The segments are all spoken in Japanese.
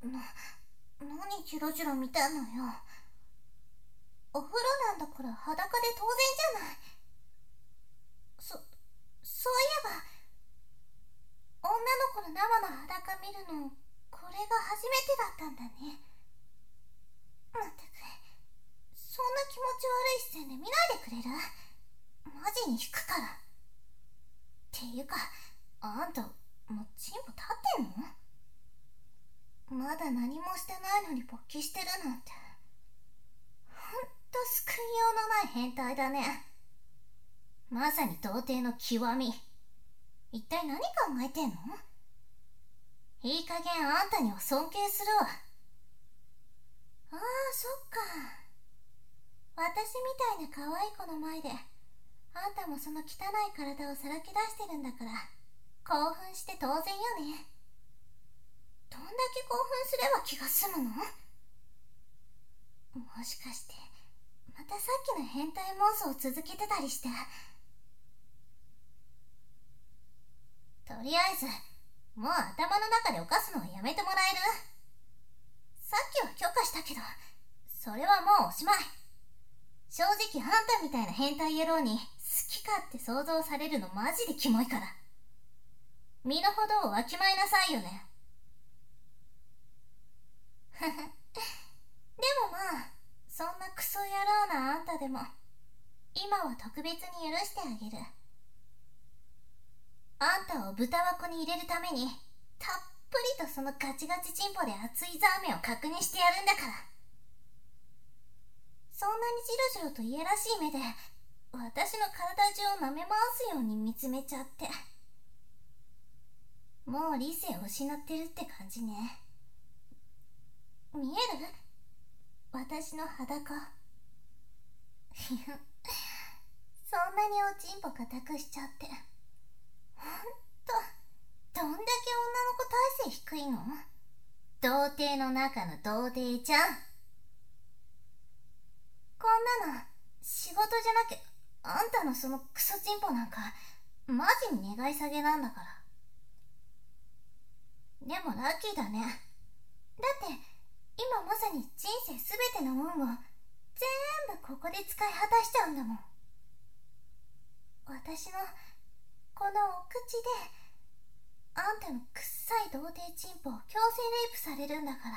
何ジロジロ見てんのよ。お風呂なんだから裸で当然じゃない。そういえば、女の子の生の裸見るの、これが初めてだったんだね。まったく、そんな気持ち悪い視線で見ないでくれる？マジに引くから。っていうか、あんた、もうチンポ立ってんの？まだ何もしてないのに勃起してるなんて。ほんと救いようのない変態だね。まさに童貞の極み。一体何考えてんの？いい加減あんたには尊敬するわ。ああ、そっか。私みたいな可愛い子の前で、あんたもその汚い体をさらけ出してるんだから、興奮して当然よね。どんだけ興奮すれば気が済むの？もしかして、またさっきの変態妄想を続けてたりして。とりあえず、もう頭の中で犯すのはやめてもらえる？さっきは許可したけど、それはもうおしまい。正直あんたみたいな変態野郎に好き勝手想像されるのマジでキモいから。身の程をわきまえなさいよね。でもまあ、そんなクソ野郎なあんたでも、今は特別に許してあげる。あんたを豚箱に入れるために、たっぷりとそのガチガチチンポで熱いザーメンを確認してやるんだから。そんなにジロジロといやらしい目で、私の体中を舐め回すように見つめちゃって。もう理性を失ってるって感じね。見える？私の裸。そんなにおちんぽ固くしちゃって。ほんと、どんだけ女の子体勢低いの？童貞の中の童貞ちゃん。こんなの仕事じゃなきゃ、あんたのそのクソチンポなんかマジに願い下げなんだから。でもラッキーだね。だって今まさに人生すべての運を全部ここで使い果たしちゃうんだもん。私のこのお口であんたのくっさい童貞チンポを強制レイプされるんだから。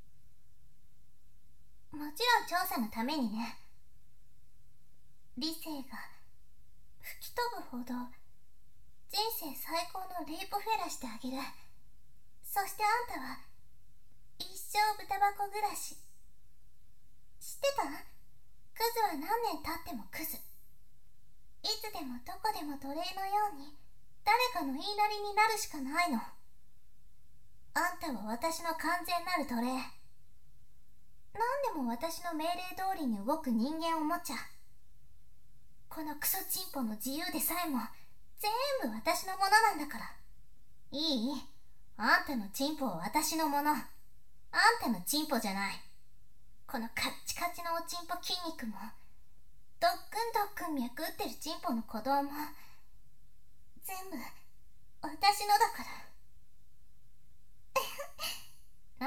もちろん調査のためにね。理性が吹き飛ぶほど人生最高のレイプフェラしてあげる。そしてあんたは一生豚箱暮らし。知ってた？クズは何年経ってもクズ。いつでもどこでも奴隷のように誰かの言いなりになるしかないの。あんたは私の完全なる奴隷。何でも私の命令通りに動く人間を持っちゃ。このクソチンポの自由でさえも全部私のものなんだから。いい？あんたのチンポは私のもの。あんたのチンポじゃない。このカッチカチのおちんぽ筋肉も、ドックンドックン脈打ってるチンポの鼓動も、全部私のだから。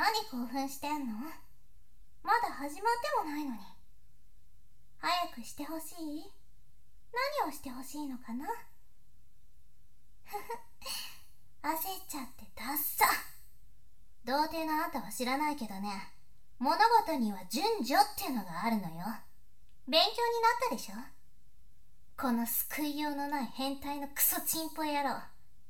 何興奮してんの？まだ始まってもないのに。早くしてほしい？何をしてほしいのかな？焦っちゃってダッサ。童貞のあんたは知らないけどね、物事には順序っていうのがあるのよ。勉強になったでしょ？この救いようのない変態のクソチンポ野郎。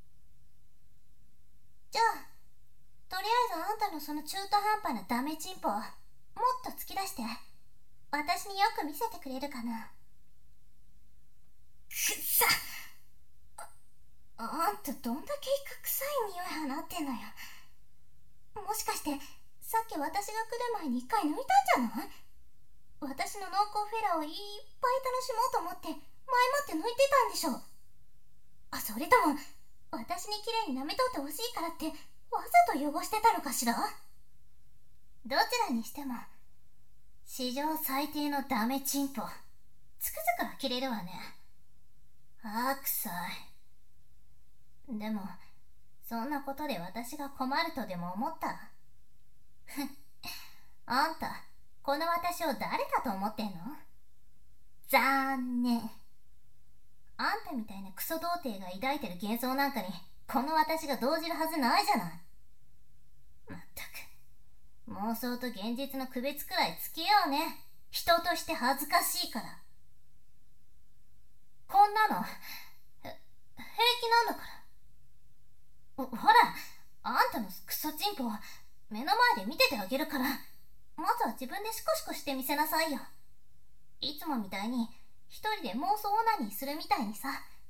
じゃあとりあえずあんたのその中途半端なダメチンポをもっと突き出して私によく見せてくれるかな？くっさ。あんたどんだけイカ臭い匂い放ってんのよ。もしかしてさっき私が来る前に一回抜いたんじゃない？私の濃厚フェラをいっぱい楽しもうと思って前もって抜いてたんでしょ。あ、それとも私に綺麗に舐めとってほしいからってわざと汚してたのかしら？どちらにしても史上最低のダメチンポ。つくづく呆れるわね。あー臭い。でもそんなことで私が困るとでも思った？ あんた、この私を誰だと思ってんの？残念。あんたみたいなクソ童貞が抱いてる幻想なんかにこの私が動じるはずないじゃない。まったく、妄想と現実の区別くらいつけようね。人として恥ずかしいから。こんなの平気なんだから。ほら、あんたのクソチンポを目の前で見ててあげるから、まずは自分でシコシコしてみせなさいよ。いつもみたいに一人で妄想オナニーするみたいにさ。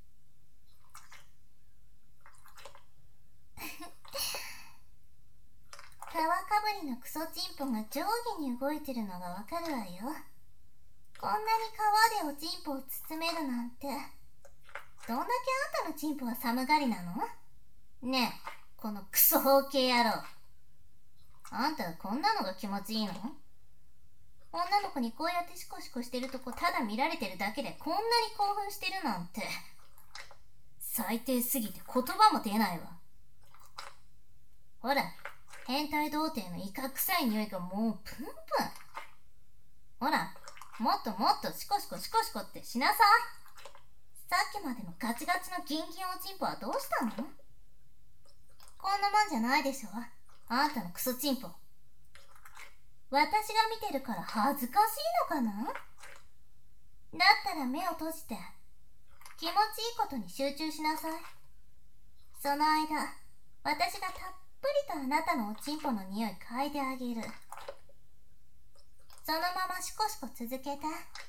皮かぶりのクソチンポが上下に動いてるのがわかるわよ。こんなに皮でおチンポを包めるなんて。どんだけあんたのチンポは寒がりなの？ねえ、このクソ包茎野郎。あんたはこんなのが気持ちいいの？女の子にこうやってシコシコしてるとこただ見られてるだけでこんなに興奮してるなんて。最低すぎて言葉も出ないわ。ほら、変態童貞のイカ臭い匂いがもうプンプン。ほら、もっともっとシコシコシコシコってしなさい。さっきまでのガチガチのギンギンおちんぽはどうしたの？こんなもんじゃないでしょ、あんたのクソチンポ。私が見てるから恥ずかしいのかな？だったら目を閉じて気持ちいいことに集中しなさい。その間、私がたっぷりとあなたのおちんぽの匂い嗅いであげる。そのままシコシコ続けて。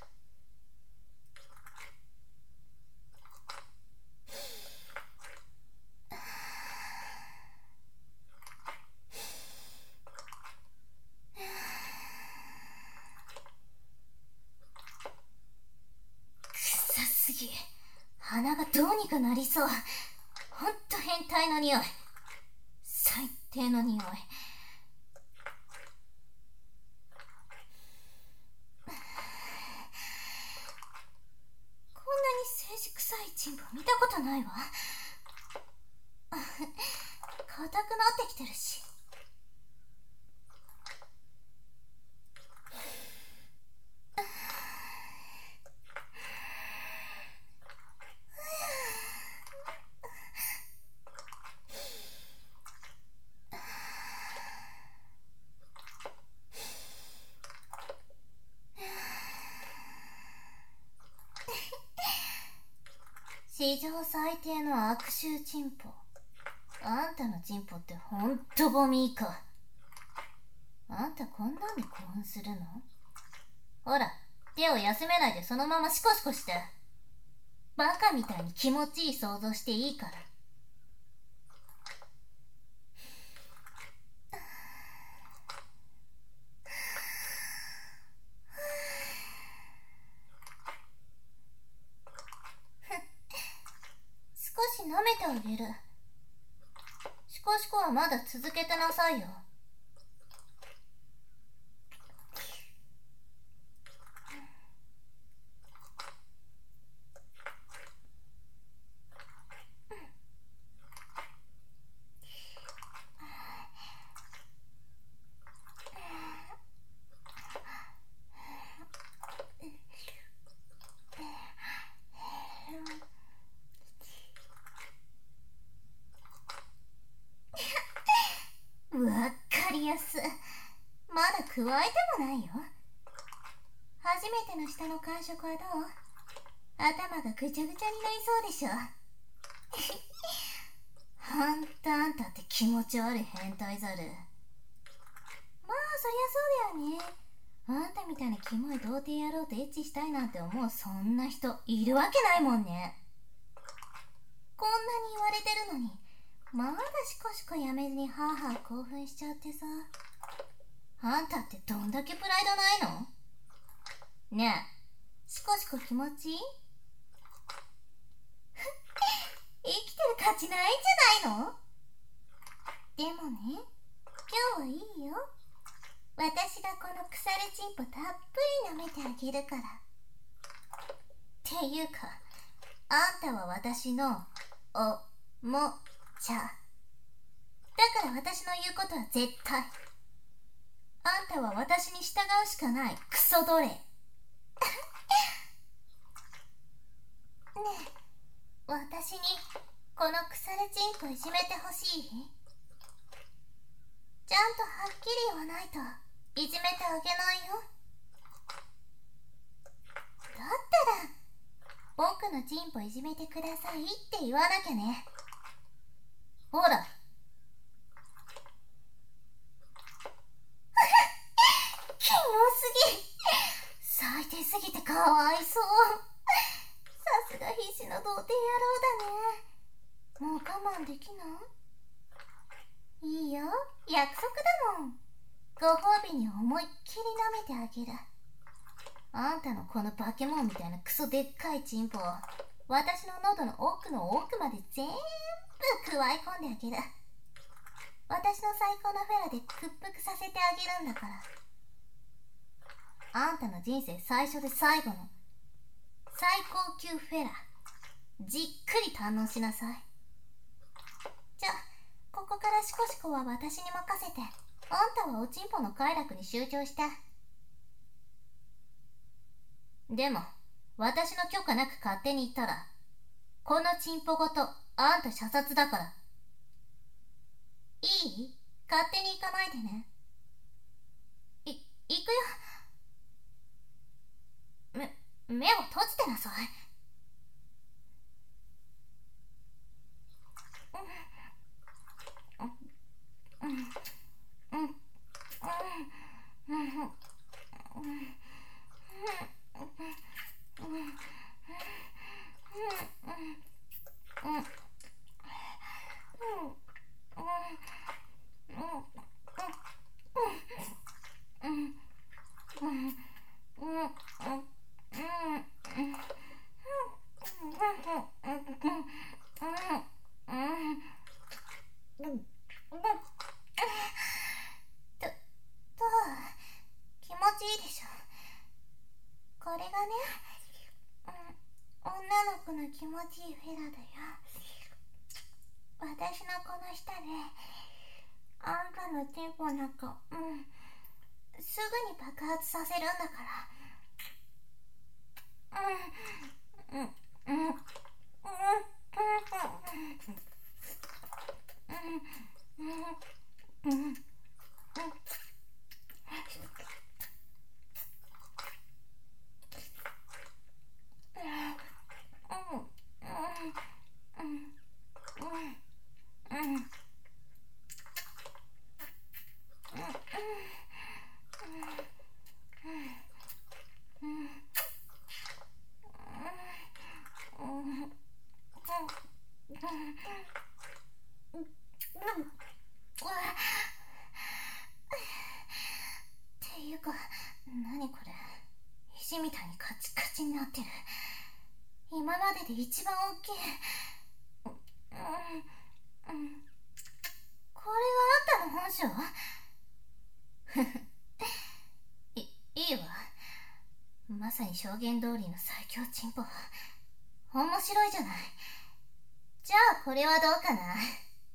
臭すぎ。鼻がどうにかなりそう。ほんと変態の匂い。最低の匂い。こんなに政治臭いチンポ見たことないわ。硬くなってきてるし。史上最低の悪臭チンポ。あんたのチンポってほんとゴミか。あんたこんなんで興奮するの？ほら、手を休めないでそのままシコシコして。バカみたいに気持ちいい想像していいから。少し舐めてあげる。シコシコはまだ続けてなさいよ。わかりやす。まだ加えてもないよ。初めての舌の感触はどう？頭がぐちゃぐちゃになりそうでしょ。あんたって気持ち悪い変態ザル。まあそりゃそうだよね。あんたみたいなキモい童貞野郎とエッチしたいなんて思うそんな人いるわけないもんね。こんなに言われてるのにまだシコシコやめずにハーハー興奮しちゃってさ。あんたってどんだけプライドないの？ねえ、シコシコ気持ちいい？生きてる価値ないんじゃないの？でもね、今日はいいよ。私がこの腐れチンポたっぷり舐めてあげるから。っていうか、あんたは私のおもちゃ。だから私の言うことは絶対。 あんたは私に従うしかない、クソ奴隷。ねえ、私にこの腐れチンコいじめてほしい？ちゃんとはっきり言わないといじめてあげないよ。だったら僕のチンポいじめてくださいって言わなきゃね。ほらキモすぎ、最低すぎてかわいそう。さすが必死の童貞野郎だね。もう我慢できない？いいよ、約束だもん。ご褒美に思いっきり舐めてあげる。あんたのこの化け物みたいなクソでっかいチンポを私の喉の奥の奥まで全部くわえ込んであげる。私の最高のフェラで屈服させてあげるんだから。あんたの人生最初で最後の最高級フェラ、じっくり堪能しなさい。じゃあここからシコシコは私に任せて、あんたはおちんぽの快楽に集中して。でも私の許可なく勝手に行ったらこのチンポごとあんた射殺だから。いい？勝手に行かないでね。行くよ。目を閉じてなさい。どう？気持ちいいでしょ？これがね、女の子の気持ちいいフェラだよ。私のこの舌であんたのチンポなんか、すぐに爆発させるんだから。っていうか、何これ、石みたいにカチカチになってる。今までで一番大きい。これがあんたの本性？いいわ。まさに証言通りの最強チンポ。面白いじゃない。じゃあこれはどうかな。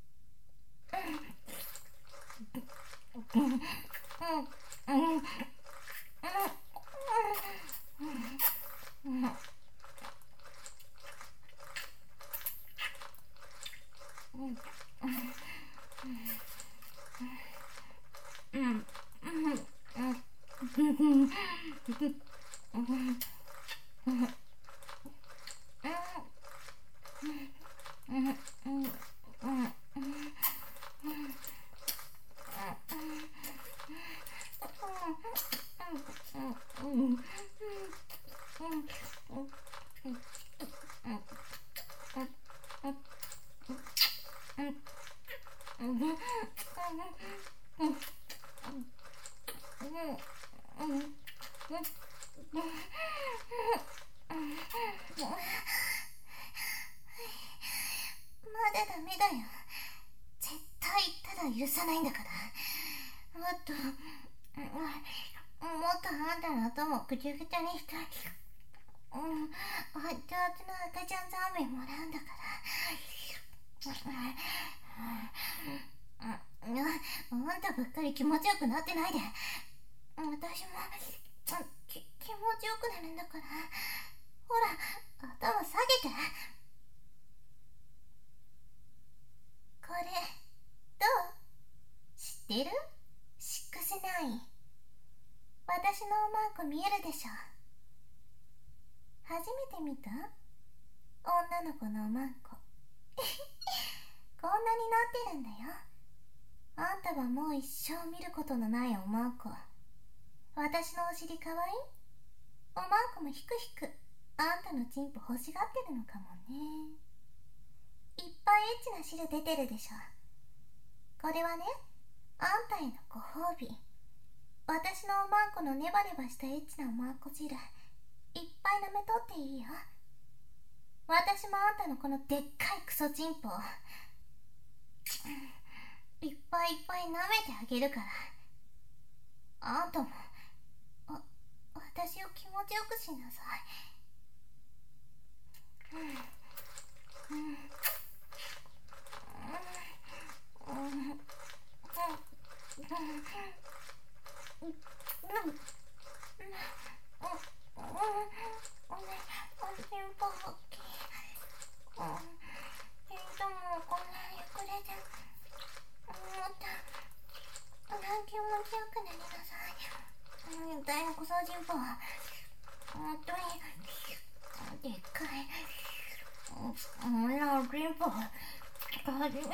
まだダメだよ。絶対言ったら許さないんだから。もっとあんたの頭をぐちゃぐちゃにしたい。熱々の赤ちゃんザーメンもらうんだから。 あんたばっかり気持ちよくなってないで。私も気持ちよくなるんだから。ほら、頭下げて。これどう？知ってる？6-9。私のおまんこ見えるでしょ。初めて見た？女の子のおまんこ。こんなになってるんだよ。あんたはもう一生見ることのないおまんこ。私のお尻かわいい？おまんこもひくひくあんたのチンポ欲しがってるのかもね。いっぱいエッチな汁出てるでしょ。これはね、あんたへのご褒美。私のおまんこのネバネバしたエッチなおまんこ汁、いっぱい舐めとっていいよ。私もあんたのこのでっかいクソチンポいっぱいいっぱい舐めてあげるから。あんたも私を気持ちよくしなさい。大のクソチンポ、本当にでっかい女のチンポ初めて。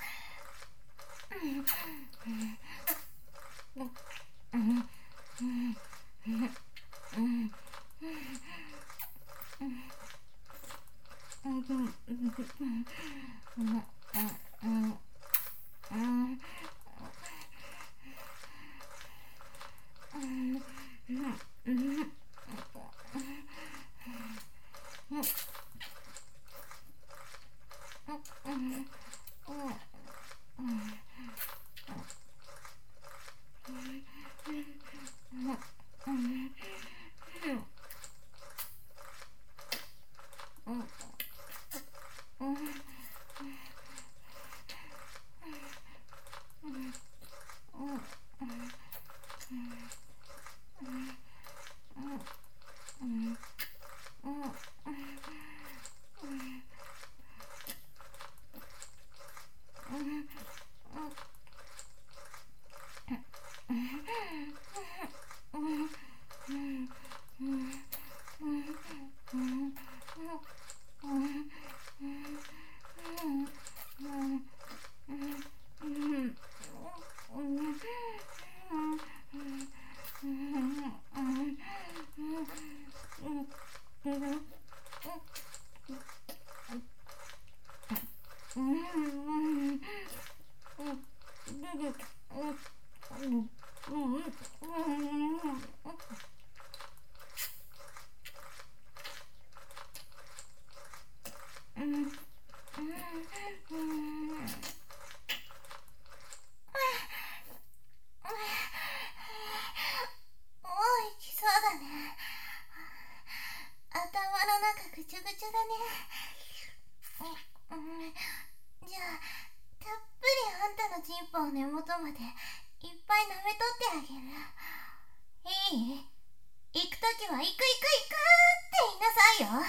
ぐちゅぐちゅだね。じゃあたっぷりあんたのチンポを根元までいっぱい舐めとってあげる。いい？行くときは行く行く行くって言いなさいよ。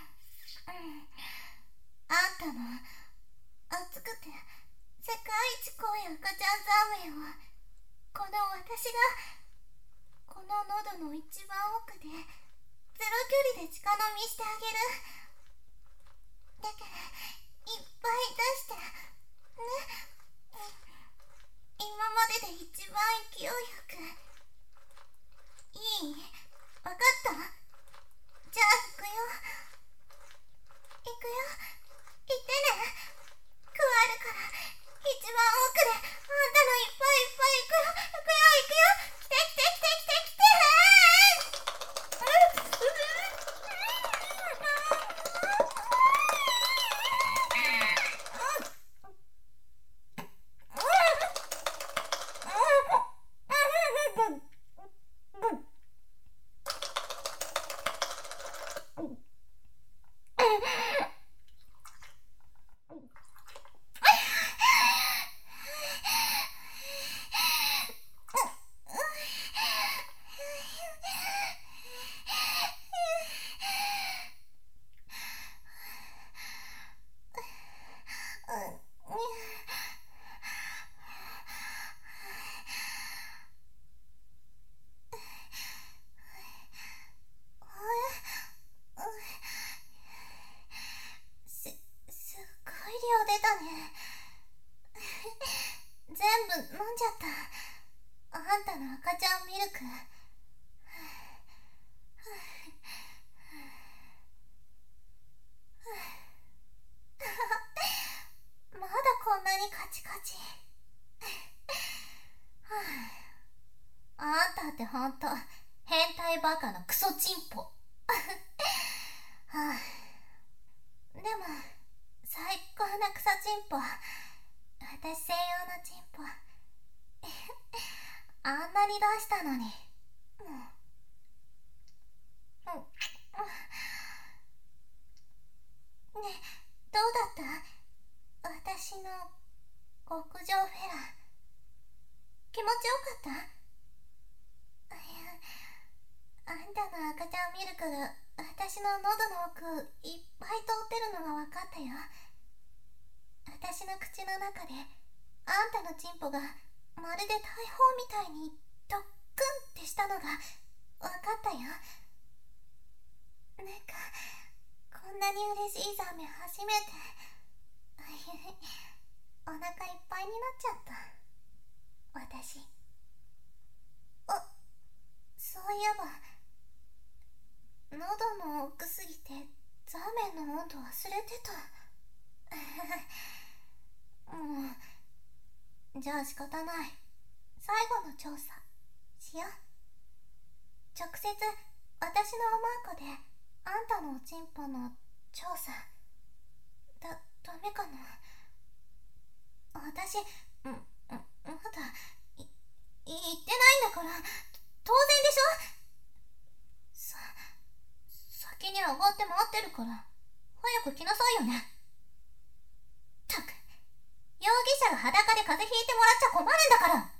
あんたの熱くて世界一濃い赤ちゃんザーメンをこの私がこの喉の一番奥でゼロ距離で直飲みしてあげる。だからいっぱい出してね。今までで一番勢いよく。いい？わかった？じゃあ行くよ。行くよ。行ってね。加えるから一番奥であんたのいっぱいいっぱい行くよ。行くよ行くよ行くよ。来て来て来て来て来て。 たの赤ちゃんミルク。まだこんなにカチカチ。あんたってほんと変態バカのクソチンポ。でも最高なクソチンポ。私専用のチンポ。あんなに出したのに。ね、どうだった私の極上フェラ。気持ちよかった？いや、あんたの赤ちゃんミルクが私の喉の奥いっぱい通ってるのが分かったよ。私の口の中であんたのチンポがまるで大砲みたいにドックンってしたのが分かったよ。なんかこんなに嬉しいザメ初めて。お腹いっぱいになっちゃった私。そういえば喉の奥すぎてザーメンの温度忘れてた。もうじゃあ仕方ない。最後の調査しよう。直接私のおまんこであんたのおちんぽの調査。ダメかな。私まだ言ってないんだから。当然でしょ。先に上がって待ってるから早く来なさいよね。ったく、容疑者が裸で風邪ひいてもらっちゃ困るんだから。